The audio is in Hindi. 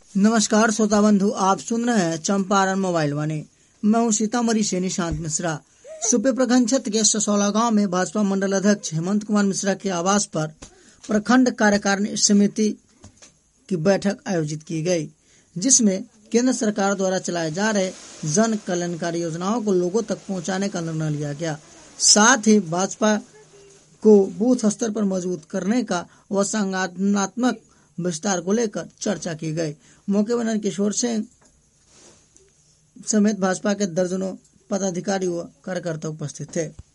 नमस्कार श्रोता बंधु, आप सुन रहे हैं चंपारण मोबाइल वाणी। मैं हूं सीतामढ़ी से निशांत मिश्रा। सुपे प्रखंड क्षेत्र के ससौला गांव में भाजपा मंडल अध्यक्ष हेमंत कुमार मिश्रा के आवास पर प्रखंड कार्यकारिणी समिति की बैठक आयोजित की गई, जिसमें केंद्र सरकार द्वारा चलाए जा रहे जन कल्याणकारी योजनाओं को लोगों तक पहुंचाने का निर्णय लिया गया। साथ ही भाजपा को बूथ स्तर पर मजबूत करने का व संगठनात्मक विस्तार को लेकर चर्चा की गई। मौके पर किशोर सिंह समेत भाजपा के दर्जनों पदाधिकारी व कार्यकर्ता उपस्थित थे।